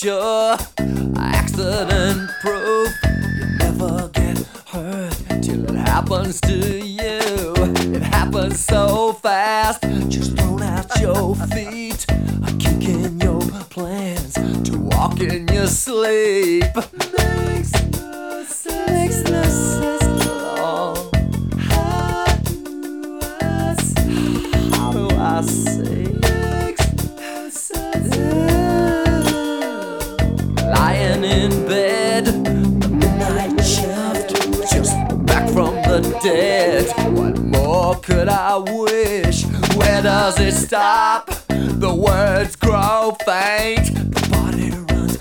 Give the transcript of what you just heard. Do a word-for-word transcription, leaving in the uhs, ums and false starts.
nature, accident proof. You never get hurt till it happens to you. It happens so fast, just thrown out your feet, kicking your plans to walk in your sleep. Makes no sense, makes no sense at all. How do I say? How do I say? Lying in bed, the midnight shift, just back from the dead. What more could I wish? Where does it stop? The words grow faint,